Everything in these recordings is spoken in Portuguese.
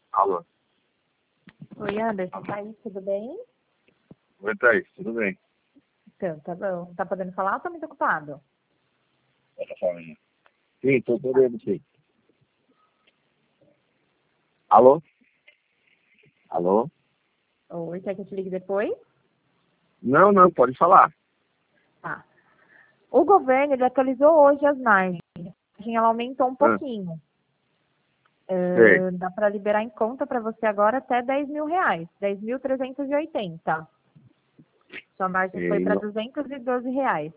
Alô. Oi, Anderson, Thaís, tudo bem? Oi, Thaís, tudo bem? Então, tá bom. Tá podendo falar ou tá muito ocupado? Essa família. Sim, tô podendo, sim. Alô? Alô? Oi, quer que eu te ligue depois? Não, pode falar. Tá. O governo, ele atualizou hoje as margens. Ela aumentou um Ah, pouquinho. sei. Dá para liberar em conta para você agora até R$ 10.000, 10.380. Sua margem foi E para não- R$ 212.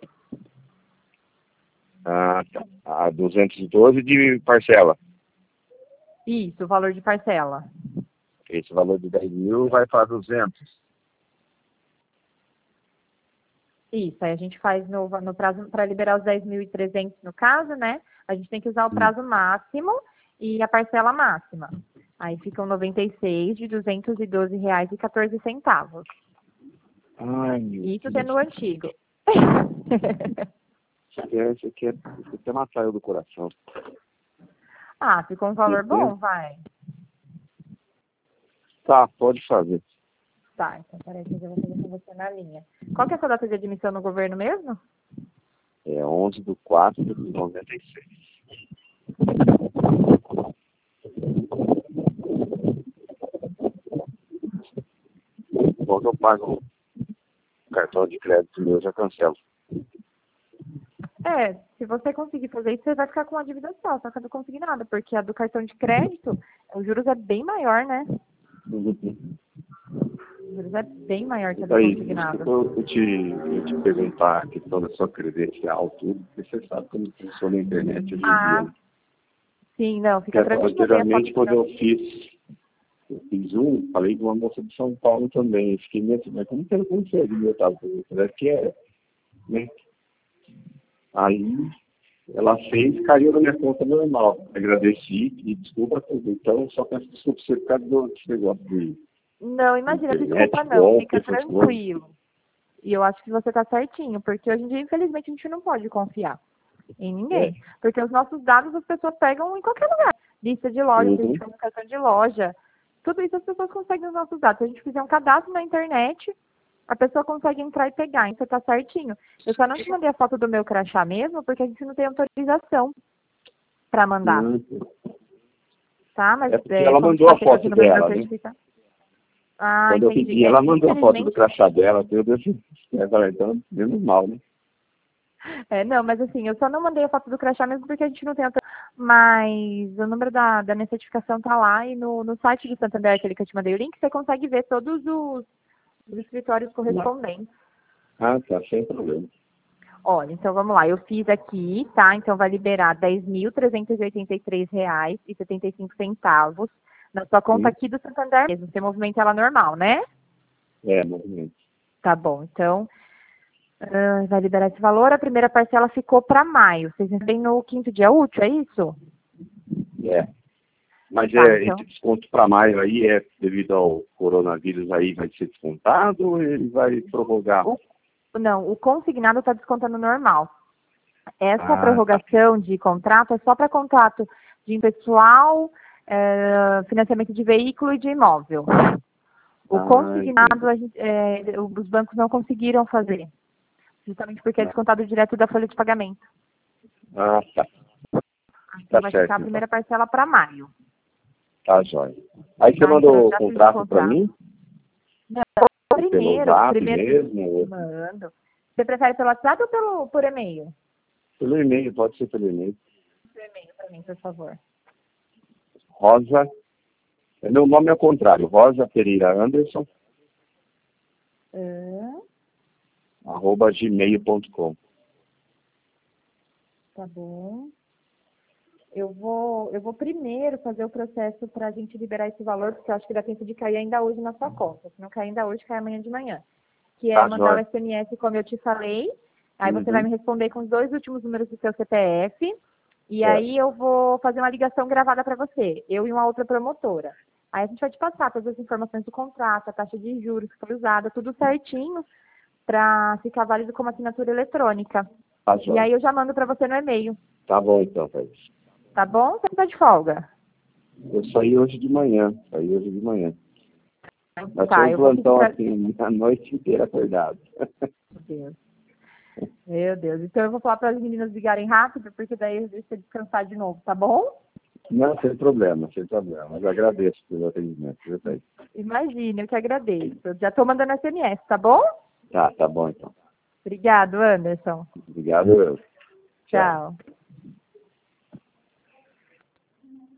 Tá. A 212 de parcela. Isso, o valor de parcela. Esse valor de 10 mil vai para 200. Isso, aí a gente faz no prazo, para liberar os 10.300 no caso, né? A gente tem que usar o prazo máximo e a parcela máxima. Aí ficam 96 de R$ 212,14. Ai, meu Isso Deus. tendo o antigo. Isso aqui é matar eu do coração. Ah, ficou um valor bom, vai. Tá, pode fazer. Tá, então peraí que eu já vou fazer com você na linha. Qual que é a sua data de admissão no governo mesmo? É 11/4/96. Quando eu pago o cartão de crédito meu, eu já cancelo. Se você conseguir fazer isso, você vai ficar com uma dívida só que não conseguir nada, porque a do cartão de crédito, os juros é bem maior, né? Os juros é bem maior que a do Aí, consignado. eu te perguntar a questão da sua credencial, tudo, porque você sabe como funciona a internet hoje em dia. Né? Sim, não, Porque fica tranquilo. anteriormente, quando eu fiz falei com uma moça de São Paulo também. Eu fiquei meio assim, mas como que ela consegue? Eu tava falando que é, né? Aí ela fez, caiu na minha conta normal. Agradeci e desculpa tudo. Então, só peço desculpa você por causa desse negócio de Não, imagina, internet, desculpa não, golpe, fica essas coisas. tranquilo. E eu acho que você tá certinho, porque hoje em dia, infelizmente, a gente não pode confiar em ninguém. Porque os nossos dados as pessoas pegam em qualquer lugar. Lista de loja, se a gente faz um cartão de loja, tudo isso as pessoas conseguem os nossos dados. Se a gente fizer um cadastro na internet, a pessoa consegue entrar e pegar. Então tá certinho. Eu só não te mandei a foto do meu crachá mesmo, porque a gente não tem autorização para mandar. Tá? Mas Porque ela mandou a foto dela, né? Ah, Quando eu entendi. pedi, ela mandou a foto do crachá dela, tudo assim. Então, menos mal, né? Não, mas assim, eu só não mandei a foto do crachá mesmo porque a gente não tem autorização. Mas o número da minha certificação tá lá e no site do Santander, aquele que eu te mandei o link, você consegue ver todos os escritórios correspondentes. Ah, tá, sem problema. Olha, então vamos lá, eu fiz aqui, tá? Então vai liberar R$ 10.383,75 na sua conta aqui do Santander mesmo. Você movimenta ela normal, né? Movimento. Tá bom, então vai liberar esse valor. A primeira parcela ficou para maio. Vocês recebem no quinto dia útil, é isso? Mas então, esse desconto para maio aí é devido ao coronavírus aí, vai ser descontado ou ele vai prorrogar? Não, o consignado está descontando normal. Essa prorrogação de contrato é só para contrato de pessoal, financiamento de veículo e de imóvel. O consignado, os bancos não conseguiram fazer, justamente porque é descontado direto da folha de pagamento. Tá. Então vai ficar a primeira parcela para maio. Tá, joia. Aí você mandou o contrato para mim? Não, primeiro mesmo? Mando. Você prefere pelo WhatsApp ou por e-mail? Pelo e-mail, pode ser pelo e-mail. Por e-mail para mim, por favor. Rosa, meu nome é o contrário, Rosa Pereira Anderson, @gmail.com. Tá bom. Eu vou primeiro fazer o processo para a gente liberar esse valor, porque eu acho que dá tempo de cair ainda hoje na sua conta. Se não cair ainda hoje, cai amanhã de manhã. Que é mandar o SMS, como eu te falei. Aí você vai me responder com os 2 últimos números do seu CPF. E aí eu vou fazer uma ligação gravada para você, eu e uma outra promotora. Aí a gente vai te passar todas as informações do contrato, a taxa de juros que foi usada, tudo certinho, para ficar válido como assinatura eletrônica. E aí eu já mando para você no e-mail. Tá bom então, Thaís. Tá bom? Você tá de folga? Eu saí hoje de manhã. Mas Tá, foi um eu vou plantão pedir assim, a noite inteira acordado. Meu Deus. Meu Deus. Então eu vou falar para as meninas ligarem rápido, porque daí eu deixo você descansar de novo, tá bom? Não, sem problema. Mas agradeço pelo atendimento, viu, Thaís? Imagina, eu que agradeço. Eu já estou mandando SMS, tá bom? Tá bom então. Obrigado, Anderson. Obrigado, eu. Tchau.